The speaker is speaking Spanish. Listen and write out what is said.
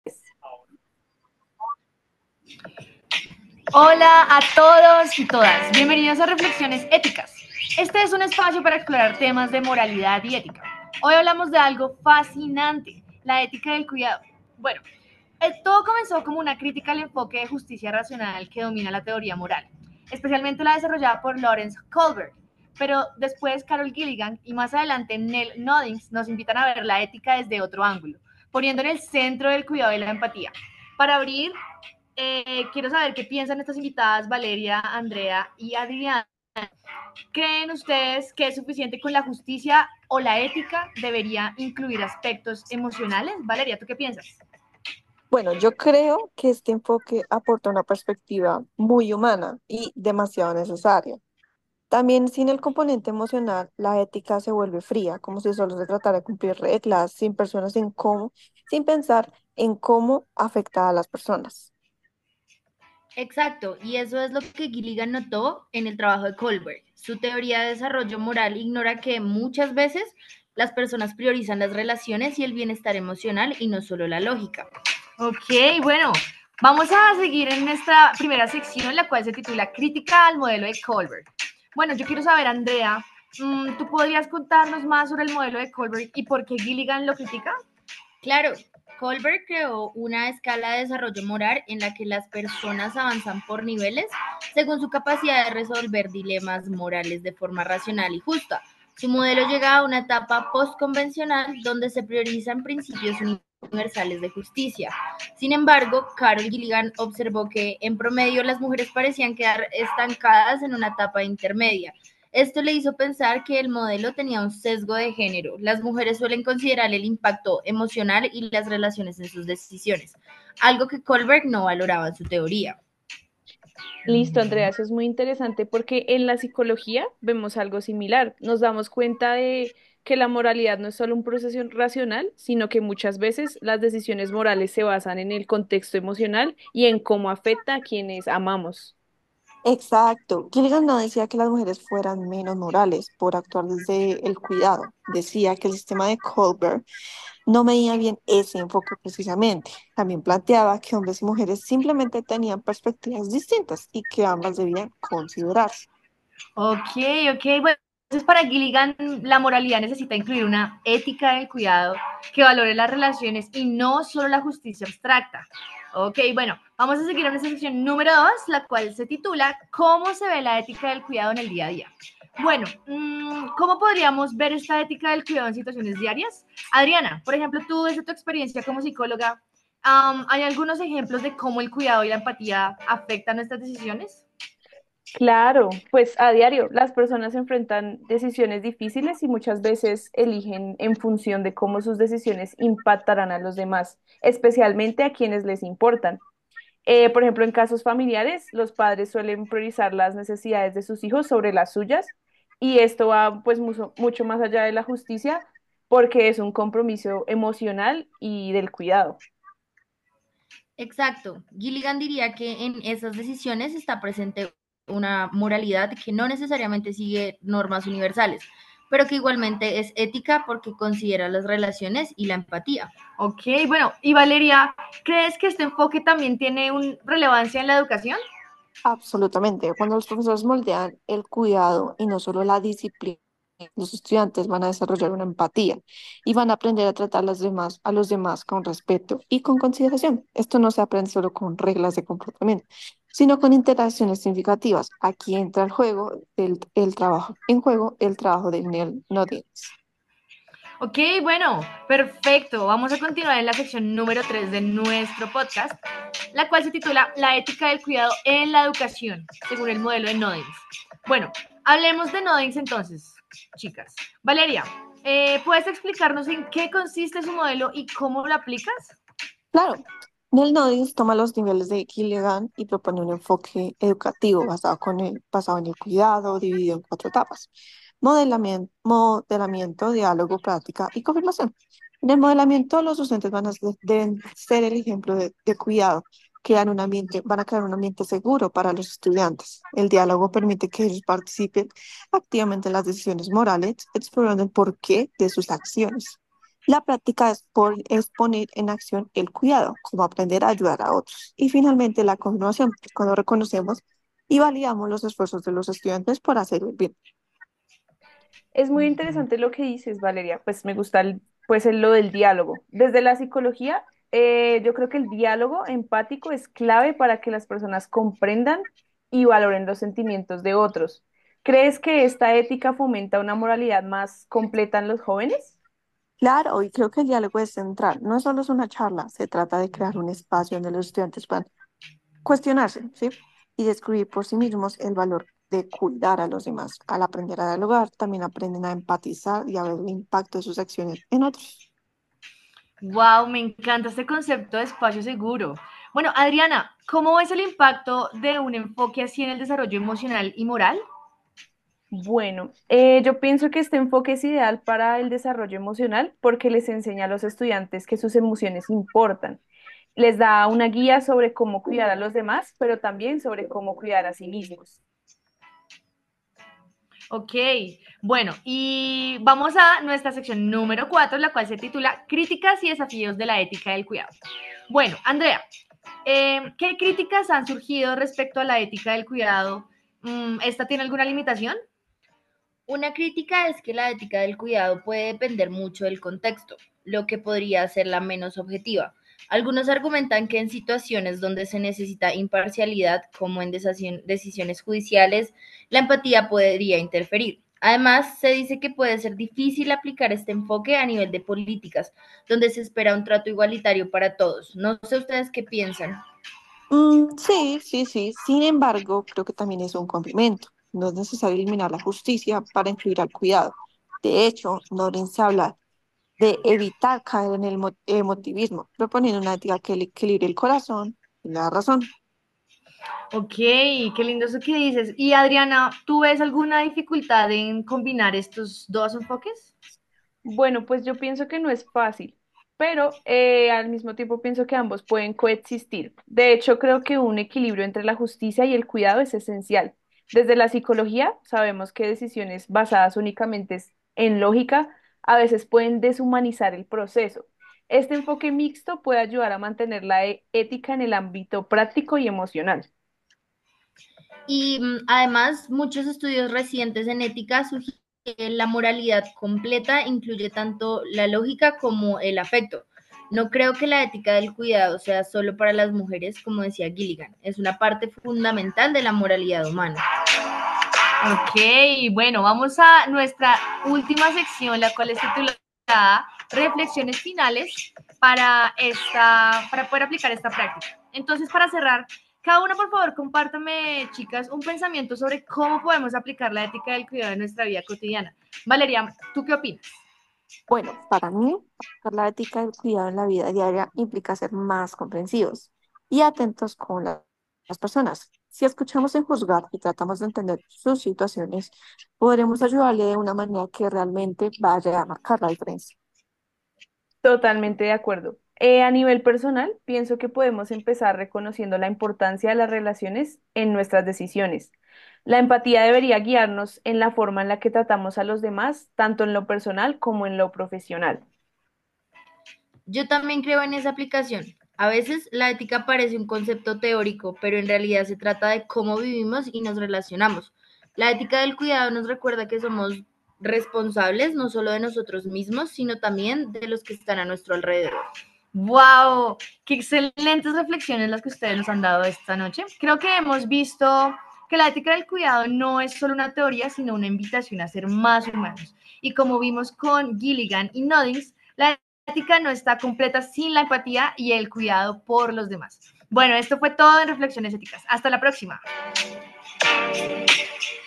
Hola a todos y todas, bienvenidos a Reflexiones Éticas. Este es un espacio para explorar temas de moralidad y ética. Hoy hablamos de algo fascinante, la ética del cuidado. Bueno, todo comenzó como una crítica al enfoque de justicia racional que domina la teoría moral, especialmente la desarrollada por Lawrence Kohlberg. Pero después Carol Gilligan y más adelante Neil Noddings nos invitan a ver la ética desde otro ángulo, poniendo en el centro del cuidado y la empatía. Para abrir quiero saber qué piensan estas invitadas, Valeria, Andrea y Adriana. ¿Creen ustedes que es suficiente con la justicia o la ética debería incluir aspectos emocionales? Valeria, ¿tú qué piensas? Bueno, yo creo que este enfoque aporta una perspectiva muy humana y demasiado necesaria. También sin el componente emocional, la ética se vuelve fría, como si solo se tratara de cumplir reglas, sin pensar en cómo afecta a las personas. Exacto, y eso es lo que Gilligan notó en el trabajo de Kohlberg. Su teoría de desarrollo moral ignora que muchas veces las personas priorizan las relaciones y el bienestar emocional y no solo la lógica. Ok, bueno, vamos a seguir en esta primera sección, la cual se titula Crítica al modelo de Kohlberg. Bueno, yo quiero saber, Andrea, ¿tú podrías contarnos más sobre el modelo de Kohlberg y por qué Gilligan lo critica? Claro, Kohlberg creó una escala de desarrollo moral en la que las personas avanzan por niveles según su capacidad de resolver dilemas morales de forma racional y justa. Su modelo llega a una etapa postconvencional donde se priorizan principios universales de justicia. Sin embargo, Carol Gilligan observó que en promedio las mujeres parecían quedar estancadas en una etapa intermedia. Esto le hizo pensar que el modelo tenía un sesgo de género. Las mujeres suelen considerar el impacto emocional y las relaciones en sus decisiones, algo que Kohlberg no valoraba en su teoría. Listo, Andrea, eso es muy interesante porque en la psicología vemos algo similar. Nos damos cuenta de que la moralidad no es solo un proceso racional, sino que muchas veces las decisiones morales se basan en el contexto emocional y en cómo afecta a quienes amamos. Exacto. Gilligan no decía que las mujeres fueran menos morales por actuar desde el cuidado. Decía que el sistema de Kohlberg no medía bien ese enfoque precisamente. También planteaba que hombres y mujeres simplemente tenían perspectivas distintas y que ambas debían considerarse. Ok, ok, bueno. Entonces, para Gilligan, la moralidad necesita incluir una ética del cuidado que valore las relaciones y no solo la justicia abstracta. Ok, bueno, vamos a seguir en esta sección número 2, la cual se titula ¿Cómo se ve la ética del cuidado en el día a día? Bueno, ¿cómo podríamos ver esta ética del cuidado en situaciones diarias? Adriana, por ejemplo, tú desde tu experiencia como psicóloga, ¿hay algunos ejemplos de cómo el cuidado y la empatía afectan nuestras decisiones? Claro, pues a diario las personas enfrentan decisiones difíciles y muchas veces eligen en función de cómo sus decisiones impactarán a los demás, especialmente a quienes les importan. Por ejemplo, en casos familiares, los padres suelen priorizar las necesidades de sus hijos sobre las suyas y esto va pues mucho más allá de la justicia porque es un compromiso emocional y del cuidado. Exacto. Gilligan diría que en esas decisiones está presente una moralidad que no necesariamente sigue normas universales, pero que igualmente es ética porque considera las relaciones y la empatía. Ok, bueno, y Valeria, ¿crees que este enfoque también tiene una relevancia en la educación? Absolutamente. Cuando los profesores moldean el cuidado y no solo la disciplina, los estudiantes van a desarrollar una empatía y van a aprender a tratar a los demás con respeto y con consideración. Esto no se aprende solo con reglas de comportamiento, sino con interacciones significativas. Aquí entra el trabajo, en juego el trabajo de Neil Noddings. Ok, bueno, perfecto. Vamos a continuar en la sección número 3 de nuestro podcast, la cual se titula La ética del cuidado en la educación, según el modelo de Noddings. Bueno, hablemos de Noddings entonces, chicas. Valeria, ¿puedes explicarnos en qué consiste su modelo y cómo lo aplicas? Claro, Neil Noddings toma los niveles de Gilligan y propone un enfoque educativo basado en el cuidado, dividido en cuatro etapas. Modelamiento, diálogo, práctica y confirmación. En el modelamiento, los docentes deben ser el ejemplo de cuidado, van a crear un ambiente seguro para los estudiantes. El diálogo permite que ellos participen activamente en las decisiones morales, explorando el porqué de sus acciones. La práctica es poner en acción el cuidado, como aprender a ayudar a otros. Y finalmente la continuación, cuando reconocemos y validamos los esfuerzos de los estudiantes por hacer el bien. Es muy interesante lo que dices, Valeria. Pues me gusta lo del diálogo. Desde la psicología, yo creo que el diálogo empático es clave para que las personas comprendan y valoren los sentimientos de otros. ¿Crees que esta ética fomenta una moralidad más completa en los jóvenes? Claro, y creo que el diálogo es central. No solo es una charla, se trata de crear un espacio donde los estudiantes puedan cuestionarse, ¿sí? Y descubrir por sí mismos el valor de cuidar a los demás. Al aprender a dialogar, también aprenden a empatizar y a ver el impacto de sus acciones en otros. Wow, me encanta este concepto de espacio seguro. Bueno, Adriana, ¿cómo ves el impacto de un enfoque así en el desarrollo emocional y moral? Bueno, yo pienso que este enfoque es ideal para el desarrollo emocional porque les enseña a los estudiantes que sus emociones importan. Les da una guía sobre cómo cuidar a los demás, pero también sobre cómo cuidar a sí mismos. Ok, bueno, y vamos a nuestra sección número 4, la cual se titula Críticas y desafíos de la ética del cuidado. Bueno, Andrea, ¿qué críticas han surgido respecto a la ética del cuidado? ¿Esta tiene alguna limitación? Una crítica es que la ética del cuidado puede depender mucho del contexto, lo que podría hacerla menos objetiva. Algunos argumentan que en situaciones donde se necesita imparcialidad, como en decisiones judiciales, la empatía podría interferir. Además, se dice que puede ser difícil aplicar este enfoque a nivel de políticas, donde se espera un trato igualitario para todos. No sé ustedes qué piensan. Sí, sí, sí. Sin embargo, creo que también es un complemento. No es necesario eliminar la justicia para incluir al cuidado. De hecho, Lawrence habla de evitar caer en el emotivismo, proponiendo una ética que equilibre el corazón y la razón. Ok, qué lindo eso que dices. Y Adriana, ¿tú ves alguna dificultad en combinar estos dos enfoques? Bueno, pues yo pienso que no es fácil, pero al mismo tiempo pienso que ambos pueden coexistir. De hecho, creo que un equilibrio entre la justicia y el cuidado es esencial. Desde la psicología sabemos que decisiones basadas únicamente en lógica a veces pueden deshumanizar el proceso. Este enfoque mixto puede ayudar a mantener la ética en el ámbito práctico y emocional. Y además, muchos estudios recientes en ética sugieren que la moralidad completa incluye tanto la lógica como el afecto. No creo que la ética del cuidado sea solo para las mujeres, como decía Gilligan. Es una parte fundamental de la moralidad humana. Ok, bueno, vamos a nuestra última sección, la cual es titulada Reflexiones finales para poder aplicar esta práctica. Entonces, para cerrar, cada una, por favor, compártame, chicas, un pensamiento sobre cómo podemos aplicar la ética del cuidado en nuestra vida cotidiana. Valeria, ¿tú qué opinas? Bueno, para mí, aplicar la ética del cuidado en la vida diaria implica ser más comprensivos y atentos con las personas. Si escuchamos en juzgar y tratamos de entender sus situaciones, podremos ayudarle de una manera que realmente vaya a marcar la diferencia. Totalmente de acuerdo. A nivel personal, pienso que podemos empezar reconociendo la importancia de las relaciones en nuestras decisiones. La empatía debería guiarnos en la forma en la que tratamos a los demás, tanto en lo personal como en lo profesional. Yo también creo en esa aplicación. A veces la ética parece un concepto teórico, pero en realidad se trata de cómo vivimos y nos relacionamos. La ética del cuidado nos recuerda que somos responsables no solo de nosotros mismos, sino también de los que están a nuestro alrededor. ¡Wow! ¡Qué excelentes reflexiones las que ustedes nos han dado esta noche! Creo que hemos visto que la ética del cuidado no es solo una teoría, sino una invitación a ser más humanos. Y como vimos con Gilligan y Noddings, la ética no está completa sin la empatía y el cuidado por los demás. Bueno, esto fue todo en Reflexiones Éticas. Hasta la próxima.